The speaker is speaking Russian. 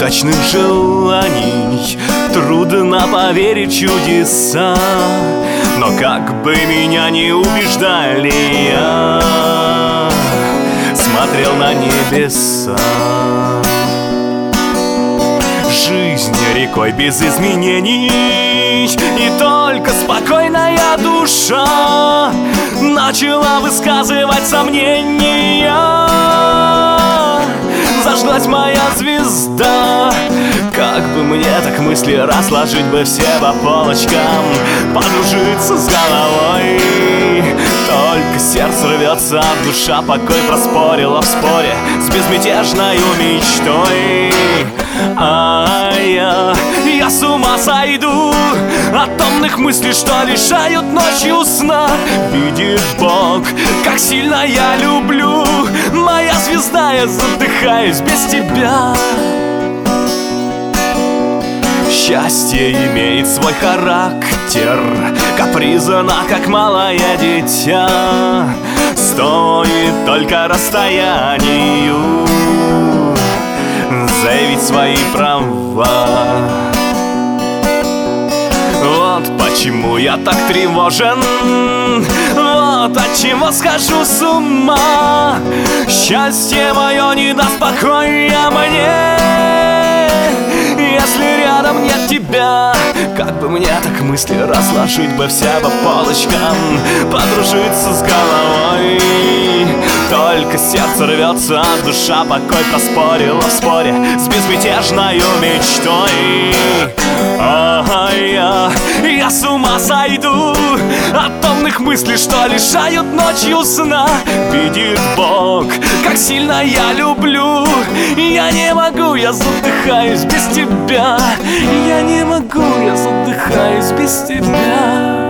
неудачных желаний трудно поверить в чудеса. Но как бы меня ни убеждали, я смотрел на небеса. Жизнь рекой без изменений, и только спокойная душа начала высказывать сомнения. Зажглась моя звезда. Как бы мне так мысли разложить бы все по полочкам, подружиться с головой. Только сердце рвется, душа покой проспорила в споре с безмятежной мечтой. Я с ума сойду от томных мыслей, что лишают ночью сна. Видит Бог, как сильно я люблю, моя звезда, я задыхаюсь без тебя. Счастье имеет свой характер, капризно, как малое дитя. Стоит только расстоянию заявить свои права. Вот почему я так тревожен, вот отчего схожу с ума. Счастье мое не даст покоя мне, если рядом нет тебя. Как бы мне так мысли разложить бы все по полочкам, подружиться с головой. Только сердце рвется, душа покой проспорила в споре с безмятежной мечтой. Я с ума сойду от томных мыслей, что лишают ночью сна. Видит Бог, как сильно я люблю, я не могу, я задыхаюсь без тебя. Я не могу, я задыхаюсь без тебя.